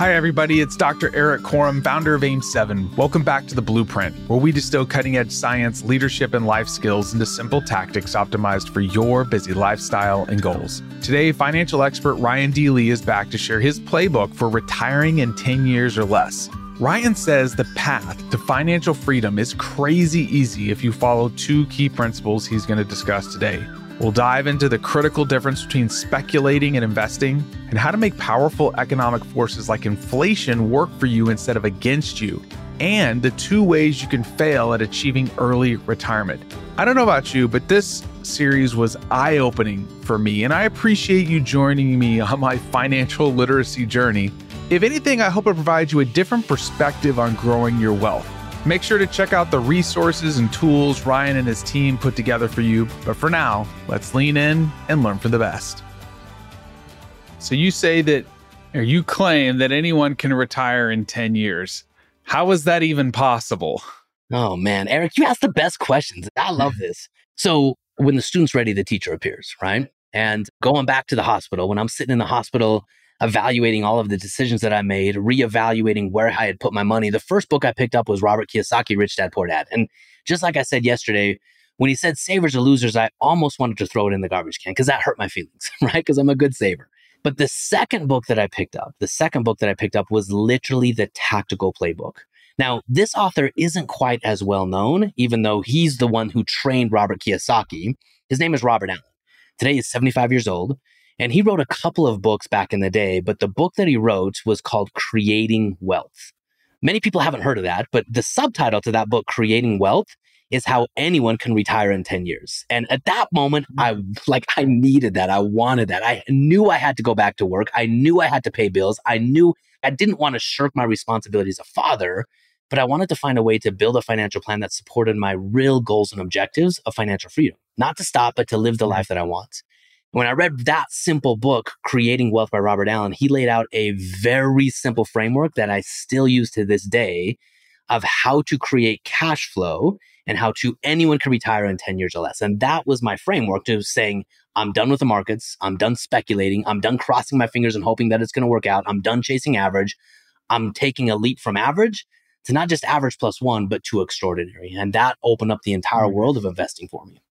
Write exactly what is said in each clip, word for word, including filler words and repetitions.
Hi, everybody. It's Doctor Eric Korem, founder of AIM seven. Welcome back to The Blueprint, where we distill cutting-edge science, leadership, and life skills into simple tactics optimized for your busy lifestyle and goals. Today, financial expert Ryan D. Lee is back to share his playbook for retiring in ten years or less. Ryan says the path to financial freedom is crazy easy if you follow two key principles he's going to discuss today. We'll dive into the critical difference between speculating and investing, and how to make powerful economic forces like inflation work for you instead of against you, and the two ways you can fail at achieving early retirement. I don't know about you, but this series was eye-opening for me, and I appreciate you joining me on my financial literacy journey. If anything, I hope it provides you a different perspective on growing your wealth. Make sure to check out the resources and tools Ryan and his team put together for you. But for now, let's lean in and learn from the best. So you say that, or you claim that anyone can retire in ten years. How is that even possible? Oh man, Eric, you ask the best questions. I love this. So when the student's ready, the teacher appears, right? And going back to the hospital, when I'm sitting in the hospital, evaluating all of the decisions that I made, reevaluating where I had put my money. The first book I picked up was Robert Kiyosaki, Rich Dad, Poor Dad. And just like I said yesterday, when he said savers are losers, I almost wanted to throw it in the garbage can because that hurt my feelings, right? Because I'm a good saver. But the second book that I picked up, the second book that I picked up was literally the Tactical Playbook. Now, this author isn't quite as well known, even though he's the one who trained Robert Kiyosaki. His name is Robert Allen. Today he's seventy-five years old. And he wrote a couple of books back in the day, but the book that he wrote was called Creating Wealth. Many people haven't heard of that, but the subtitle to that book, Creating Wealth, is how anyone can retire in ten years. And at that moment, I like I needed that. I wanted that. I knew I had to go back to work. I knew I had to pay bills. I knew I didn't want to shirk my responsibility as a father, but I wanted to find a way to build a financial plan that supported my real goals and objectives of financial freedom. Not to stop, but to live the life that I want. When I read that simple book, Creating Wealth by Robert Allen, he laid out a very simple framework that I still use to this day of how to create cash flow and how to anyone can retire in ten years or less. And that was my framework to saying, I'm done with the markets. I'm done speculating. I'm done crossing my fingers and hoping that it's going to work out. I'm done chasing average. I'm taking a leap from average to not just average plus one, but to extraordinary. And that opened up the entire world of investing for me.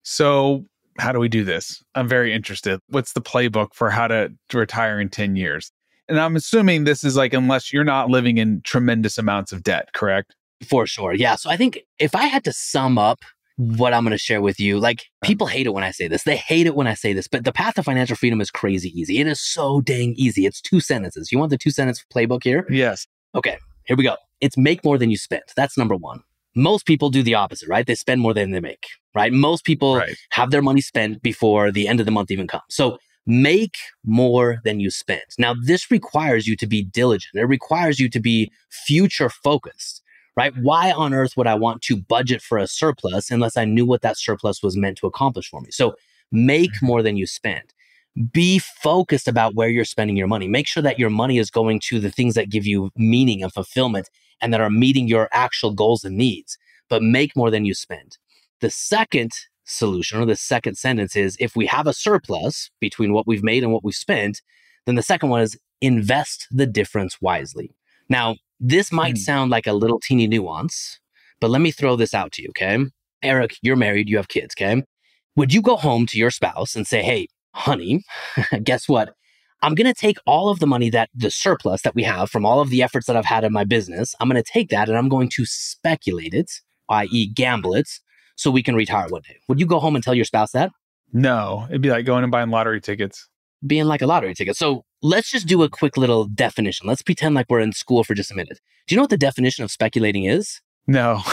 So how do we do this? I'm very interested. What's the playbook for how to, to retire in ten years? And I'm assuming this is like, unless you're not living in tremendous amounts of debt, correct? For sure. Yeah. So I think if I had to sum up what I'm going to share with you, like people hate it when I say this. They hate it when I say this, but the path to financial freedom is crazy easy. It is so dang easy. It's two sentences. You want the two sentence playbook here? Yes. Okay, here we go. It's make more than you spend. That's number one. Most people do the opposite, right? They spend more than they make, right? Most people right. have their money spent before the end of the month even comes. So make more than you spend. Now, this requires you to be diligent. It requires you to be future focused, right? Why on earth would I want to budget for a surplus unless I knew what that surplus was meant to accomplish for me? So make more than you spend. Be focused about where you're spending your money. Make sure that your money is going to the things that give you meaning and fulfillment and that are meeting your actual goals and needs, but make more than you spend. The second solution or the second sentence is if we have a surplus between what we've made and what we've spent, then the second one is invest the difference wisely. Now, this might mm. sound like a little teeny nuance, but let me throw this out to you, okay? Eric, you're married, you have kids, okay? Would you go home to your spouse and say, hey, honey, guess what? I'm going to take all of the money that the surplus that we have from all of the efforts that I've had in my business, I'm going to take that and I'm going to speculate it, that is gamble it, so we can retire one day. Would you go home and tell your spouse that? No, it'd be like going and buying lottery tickets. Being like a lottery ticket. So let's just do a quick little definition. Let's pretend like we're in school for just a minute. Do you know what the definition of speculating is? No.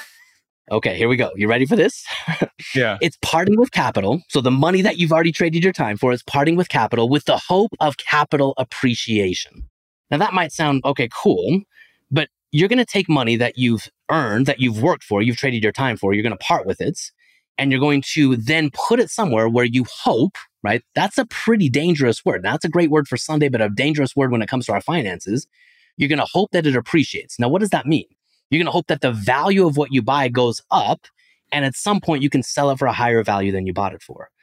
Okay, here we go. You ready for this? Yeah. It's parting with capital. So the money that you've already traded your time for is parting with capital with the hope of capital appreciation. Now that might sound, okay, cool, but you're going to take money that you've earned, that you've worked for, you've traded your time for, you're going to part with it, and you're going to then put it somewhere where you hope, right? That's a pretty dangerous word. Now, that's a great word for Sunday, but a dangerous word when it comes to our finances. You're going to hope that it appreciates. Now, what does that mean? You're going to hope that the value of what you buy goes up, and at some point you can sell it for a higher value than you bought it for.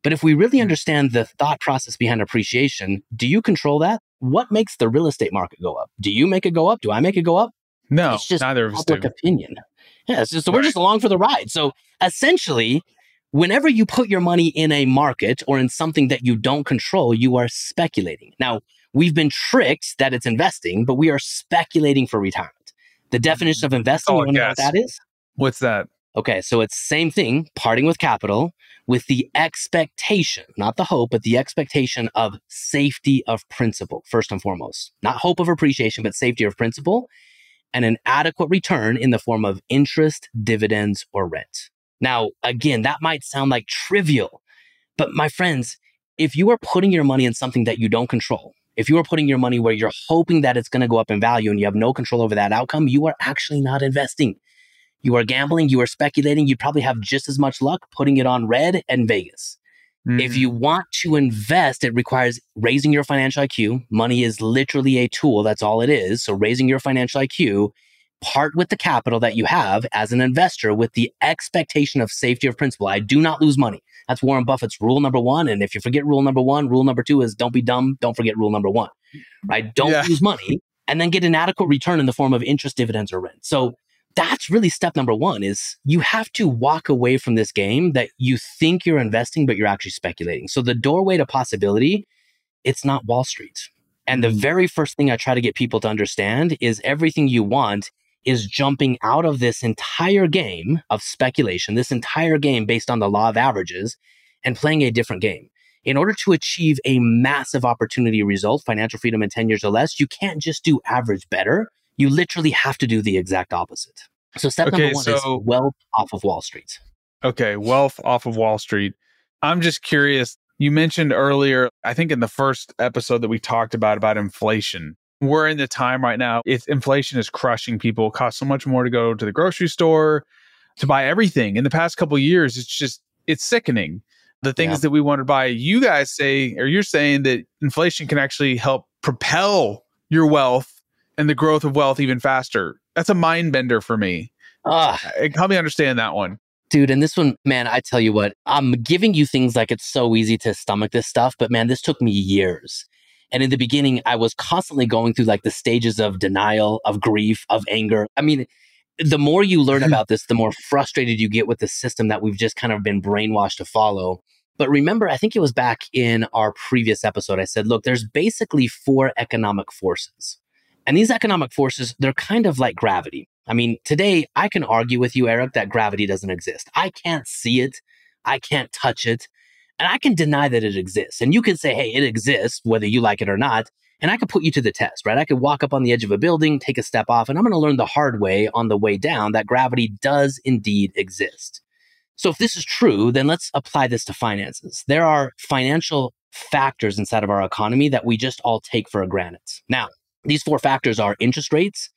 But if we really understand the thought process behind appreciation, do you control that? What makes the real estate market go up? Do you make it go up? Do I make it go up? No, it's just neither of us do. public opinion. Yeah, it's just, so we're just along for the ride. So essentially, whenever you put your money in a market or in something that you don't control, you are speculating. Now, we've been tricked that it's investing, but we are speculating for retirement. The definition of investing, Oh, you want to know what yes. that is? What's that? Okay, so it's same thing, parting with capital with the expectation, not the hope, but the expectation of safety of principal, first and foremost. Not hope of appreciation, but safety of principal, and an adequate return in the form of interest, dividends, or rent. Now, again, that might sound like trivial, but my friends, if you are putting your money in something that you don't control, if you are putting your money where you're hoping that it's going to go up in value and you have no control over that outcome, you are actually not investing. You are gambling, you are speculating, you probably have just as much luck putting it on red and Vegas. Mm-hmm. If you want to invest, it requires raising your financial I Q. Money is literally a tool. That's all it is. So raising your financial I Q, part with the capital that you have as an investor with the expectation of safety of principal. I do not lose money. That's Warren Buffett's rule number one. And if you forget rule number one, rule number two is don't be dumb. Don't forget rule number one, right? Don't yeah. lose money and then get an adequate return in the form of interest, dividends, or rent. So that's really step number one is you have to walk away from this game that you think you're investing, but you're actually speculating. So the doorway to possibility, it's not Wall Street. And the very first thing I try to get people to understand is everything you want is jumping out of this entire game of speculation, this entire game based on the law of averages, and playing a different game. In order to achieve a massive opportunity result, financial freedom in ten years or less, you can't just do average better. You literally have to do the exact opposite. So step okay, number one so, is wealth off of Wall Street. Okay, wealth off of Wall Street. I'm just curious. You mentioned earlier, I think in the first episode that we talked about, about inflation. We're in the time right now. It's inflation is crushing people. It costs so much more to go to the grocery store, to buy everything. In the past couple of years, it's just, it's sickening. The things yeah. that we want to buy, you guys say, or you're saying that inflation can actually help propel your wealth and the growth of wealth even faster. That's a mind bender for me. Uh, Help me understand that one. Dude, and this one, man, I tell you what, I'm giving you things like it's so easy to stomach this stuff, but man, this took me years. And in the beginning, I was constantly going through like the stages of denial, of grief, of anger. I mean, the more you learn about this, the more frustrated you get with the system that we've just kind of been brainwashed to follow. But remember, I think it was back in our previous episode, I said, look, there's basically four economic forces. And these economic forces, they're kind of like gravity. I mean, today, I can argue with you, Eric, that gravity doesn't exist. I can't see it. I can't touch it. And I can deny that it exists. And you can say, hey, it exists, whether you like it or not. And I could put you to the test, right? I could walk up on the edge of a building, take a step off, and I'm going to learn the hard way on the way down that gravity does indeed exist. So if this is true, then let's apply this to finances. There are financial factors inside of our economy that we just all take for granted. Now, these four factors are interest rates,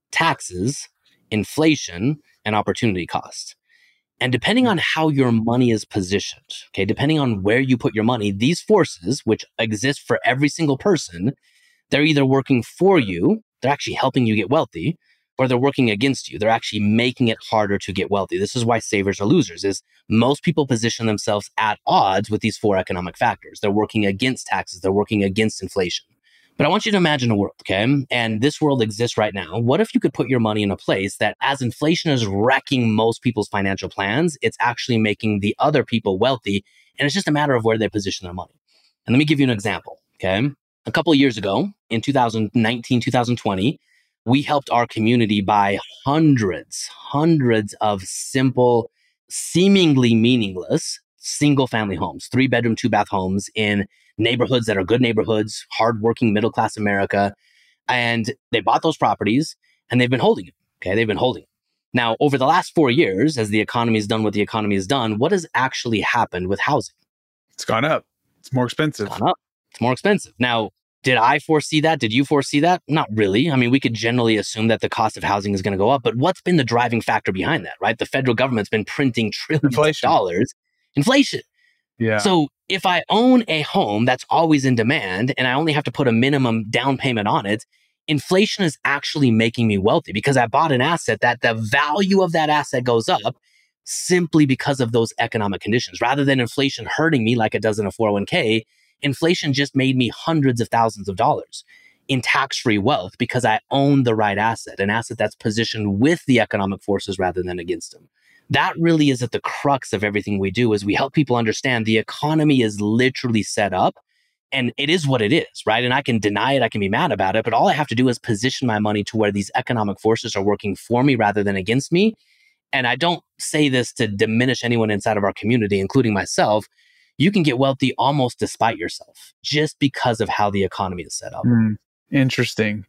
taxes, inflation, and opportunity cost. And depending on how your money is positioned, okay, depending on where you put your money, these forces, which exist for every single person, they're either working for you, they're actually helping you get wealthy, or they're working against you. They're actually making it harder to get wealthy. This is why savers are losers, is most people position themselves at odds with these four economic factors. They're working against taxes. They're working against inflation. But I want you to imagine a world, okay? And this world exists right now. What if you could put your money in a place that as inflation is wrecking most people's financial plans, it's actually making the other people wealthy, and it's just a matter of where they position their money. And let me give you an example, okay? A couple of years ago, in two thousand nineteen, two thousand twenty, we helped our community buy hundreds, hundreds of simple, seemingly meaningless single-family homes, three-bedroom, two-bath homes in neighborhoods that are good neighborhoods, hardworking middle-class America. And they bought those properties and they've been holding them. Okay, they've been holding them. Now, over the last four years, as the economy has done what the economy has done, what has actually happened with housing? It's gone up. It's more expensive. It's gone up. It's more expensive. Now, did I foresee that? Did you foresee that? Not really. I mean, we could generally assume that the cost of housing is going to go up, but what's been the driving factor behind that, right? The federal government's been printing trillions Inflation. of dollars. Inflation. Yeah. So if I own a home that's always in demand and I only have to put a minimum down payment on it, inflation is actually making me wealthy because I bought an asset that the value of that asset goes up simply because of those economic conditions. Rather than inflation hurting me like it does in a four oh one k, inflation just made me hundreds of thousands of dollars in tax-free wealth because I own the right asset, an asset that's positioned with the economic forces rather than against them. That really is at the crux of everything we do, is we help people understand the economy is literally set up and it is what it is, right? And I can deny it, I can be mad about it, but all I have to do is position my money to where these economic forces are working for me rather than against me. And I don't say this to diminish anyone inside of our community, including myself. You can get wealthy almost despite yourself, just because of how the economy is set up. Mm, interesting.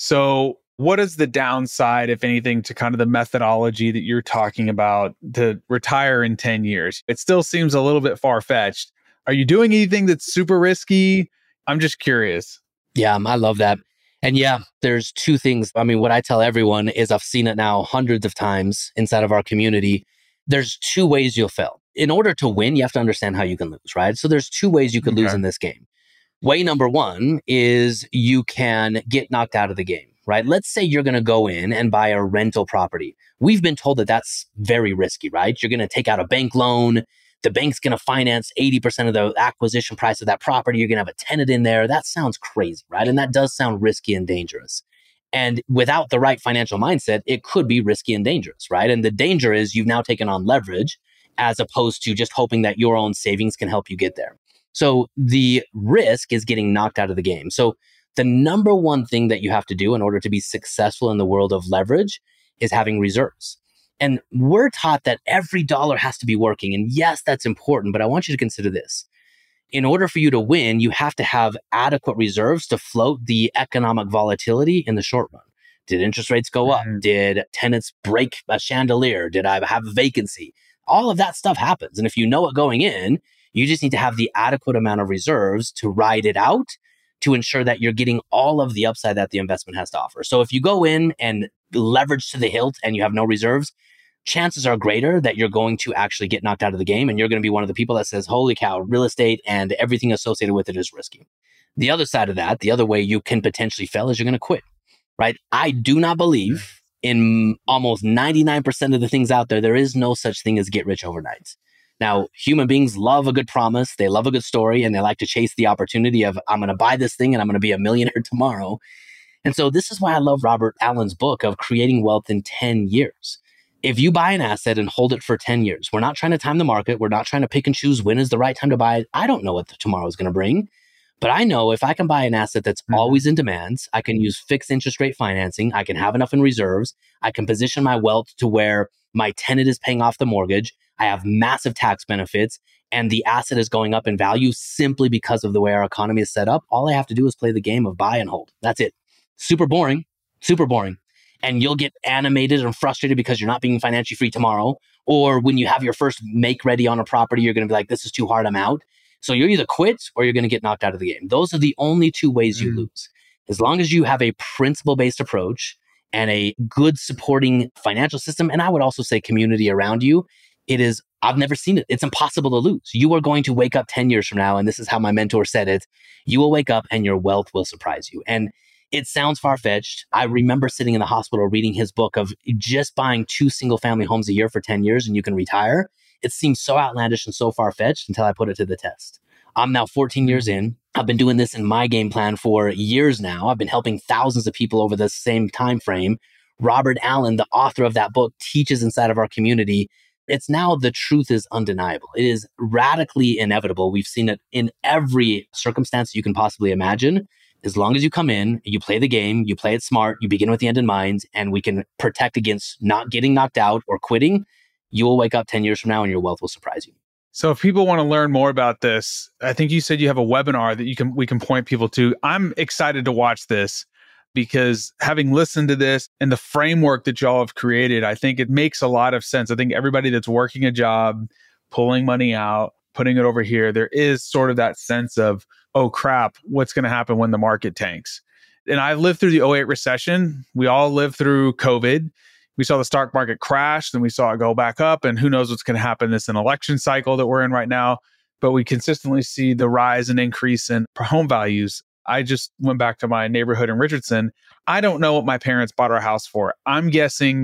So what is the downside, if anything, to kind of the methodology that you're talking about to retire in ten years? It still seems a little bit far-fetched. Are you doing anything that's super risky? I'm just curious. Yeah, I love that. And yeah, there's two things. I mean, what I tell everyone is, I've seen it now hundreds of times inside of our community. There's two ways you'll fail. In order to win, you have to understand how you can lose, right? So there's two ways you could okay. lose in this game. Way number one is you can get knocked out of the game, right? Let's say you're going to go in and buy a rental property. We've been told that that's very risky, right? You're going to take out a bank loan. The bank's going to finance eighty percent of the acquisition price of that property. You're going to have a tenant in there. That sounds crazy, right? And that does sound risky and dangerous. And without the right financial mindset, it could be risky and dangerous, right? And the danger is you've now taken on leverage as opposed to just hoping that your own savings can help you get there. So the risk is getting knocked out of the game. So the number one thing that you have to do in order to be successful in the world of leverage is having reserves. And we're taught that every dollar has to be working. And yes, that's important, but I want you to consider this. In order for you to win, you have to have adequate reserves to float the economic volatility in the short run. Did interest rates go up? Mm-hmm. Did tenants break a chandelier? Did I have a vacancy? All of that stuff happens. And if you know it going in, you just need to have the adequate amount of reserves to ride it out to ensure that you're getting all of the upside that the investment has to offer. So if you go in and leverage to the hilt and you have no reserves, chances are greater that you're going to actually get knocked out of the game. And you're going to be one of the people that says, holy cow, real estate and everything associated with it is risky. The other side of that, the other way you can potentially fail is you're going to quit, right? I do not believe in almost ninety-nine percent of the things out there, there is no such thing as get rich overnight. Now, human beings love a good promise. They love a good story, and they like to chase the opportunity of, I'm going to buy this thing and I'm going to be a millionaire tomorrow. And so this is why I love Robert Allen's book of Creating Wealth in ten years. If you buy an asset and hold it for ten years, we're not trying to time the market. We're not trying to pick and choose when is the right time to buy it. I don't know what tomorrow is going to bring, but I know if I can buy an asset that's mm-hmm. always in demand, I can use fixed interest rate financing. I can have enough in reserves. I can position my wealth to where my tenant is paying off the mortgage. I have massive tax benefits, and the asset is going up in value simply because of the way our economy is set up. All I have to do is play the game of buy and hold. That's it. Super boring, super boring. And you'll get animated and frustrated because you're not being financially free tomorrow. Or when you have your first make ready on a property, you're going to be like, this is too hard, I'm out. So you're either quit or you're going to get knocked out of the game. Those are the only two ways mm. you lose. As long as you have a principle-based approach and a good supporting financial system, and I would also say community around you, it is, I've never seen it. It's impossible to lose. You are going to wake up ten years from now, and this is how my mentor said it. You will wake up and your wealth will surprise you. And it sounds far-fetched. I remember sitting in the hospital reading his book of just buying two single-family homes a year for ten years and you can retire. It seemed so outlandish and so far-fetched until I put it to the test. I'm now fourteen years in. I've been doing this in my game plan for years now. I've been helping thousands of people over the same time frame. Robert Allen, the author of that book, teaches inside of our community. It's now the truth is undeniable. It is radically inevitable. We've seen it in every circumstance you can possibly imagine. As long as you come in, you play the game, you play it smart, you begin with the end in mind, and we can protect against not getting knocked out or quitting, you will wake up ten years from now and your wealth will surprise you. So if people want to learn more about this, I think you said you have a webinar that you can we can point people to. I'm excited to watch this because having listened to this and the framework that y'all have created, I think it makes a lot of sense. I think everybody that's working a job, pulling money out, putting it over here, there is sort of that sense of, oh crap, what's going to happen when the market tanks? And I lived through the oh eight recession. We all lived through COVID. We saw the stock market crash, then we saw it go back up, and who knows what's going to happen this an election cycle that we're in right now. But we consistently see the rise and increase in home values. I just went back to my neighborhood in Richardson. I don't know what my parents bought our house for. I'm guessing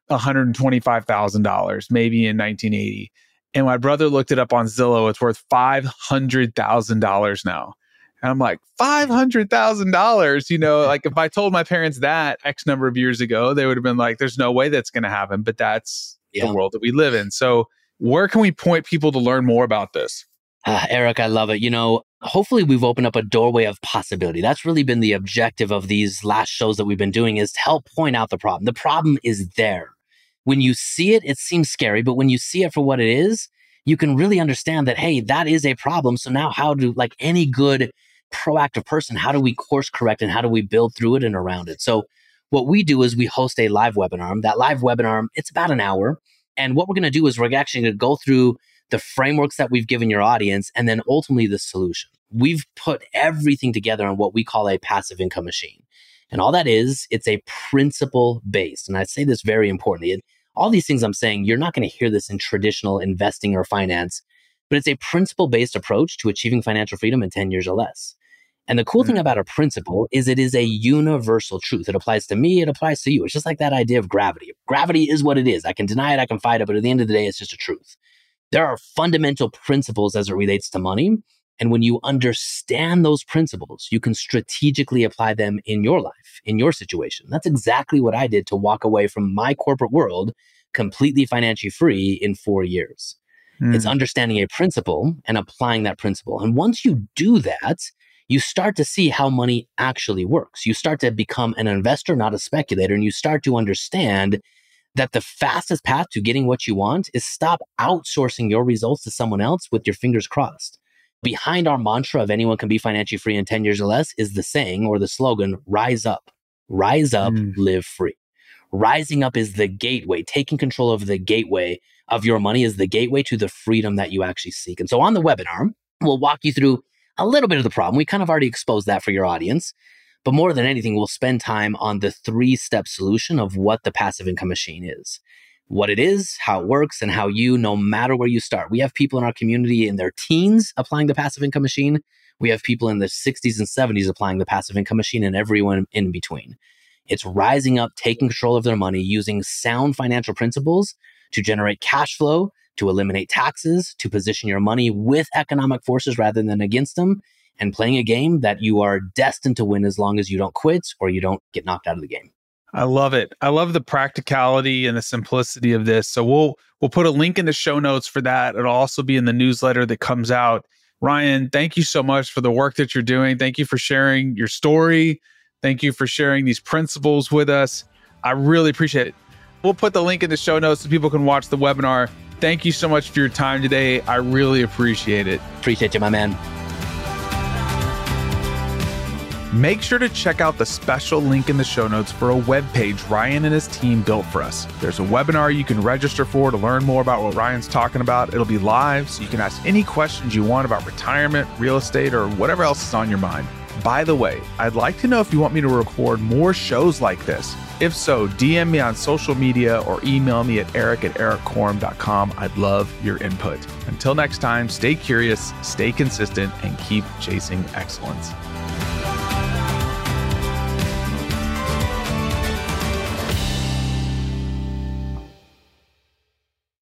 one hundred twenty-five thousand dollars, maybe in nineteen eighty. And my brother looked it up on Zillow. It's worth five hundred thousand dollars now. And I'm like, five hundred thousand dollars? You know, like if I told my parents that X number of years ago, they would have been like, there's no way that's going to happen. But that's yeah. the world that we live in. So where can we point people to learn more about this? Uh, Eric, I love it. You know, hopefully we've opened up a doorway of possibility. That's really been the objective of these last shows that we've been doing, is to help point out the problem. The problem is there. When you see it, it seems scary, but when you see it for what it is, you can really understand that, hey, that is a problem. So now how do, like any good proactive person, how do we course correct and how do we build through it and around it? So what we do is we host a live webinar. That live webinar, it's about an hour. And what we're going to do is we're actually going to go through the frameworks that we've given your audience and then ultimately the solution. We've put everything together on what we call a passive income machine. And all that is, it's a principle based. And I say this very importantly. It, all these things I'm saying, you're not going to hear this in traditional investing or finance, but it's a principle-based approach to achieving financial freedom in ten years or less. And the cool mm-hmm. thing about a principle is it is a universal truth. It applies to me, it applies to you. It's just like that idea of gravity. Gravity is what it is. I can deny it, I can fight it, but at the end of the day, it's just a truth. There are fundamental principles as it relates to money. And when you understand those principles, you can strategically apply them in your life, in your situation. That's exactly what I did to walk away from my corporate world completely financially free in four years. Mm. It's understanding a principle and applying that principle. And once you do that, you start to see how money actually works. You start to become an investor, not a speculator, and you start to understand that the fastest path to getting what you want is stop outsourcing your results to someone else with your fingers crossed. Behind our mantra of anyone can be financially free in ten years or less is the saying or the slogan, rise up, rise up, mm. live free. Rising up is the gateway. Taking control of the gateway of your money is the gateway to the freedom that you actually seek. And so on the webinar, we'll walk you through a little bit of the problem. We kind of already exposed that for your audience. But more than anything, we'll spend time on the three-step solution of what the passive income machine is. What it is, how it works, and how you, no matter where you start. We have people in our community in their teens applying the passive income machine. We have people in the sixties and seventies applying the passive income machine, and everyone in between. It's rising up, taking control of their money, using sound financial principles to generate cash flow, to eliminate taxes, to position your money with economic forces rather than against them, and playing a game that you are destined to win as long as you don't quit or you don't get knocked out of the game. I love it. I love the practicality and the simplicity of this. So we'll we'll put a link in the show notes for that. It'll also be in the newsletter that comes out. Ryan, thank you so much for the work that you're doing. Thank you for sharing your story. Thank you for sharing these principles with us. I really appreciate it. We'll put the link in the show notes so people can watch the webinar. Thank you so much for your time today. I really appreciate it. Appreciate you, my man. Make sure to check out the special link in the show notes for a webpage Ryan and his team built for us. There's a webinar you can register for to learn more about what Ryan's talking about. It'll be live, so you can ask any questions you want about retirement, real estate, or whatever else is on your mind. By the way, I'd like to know if you want me to record more shows like this. If so, D M me on social media or email me at eric at eric korem dot com. I'd love your input. Until next time, stay curious, stay consistent, and keep chasing excellence.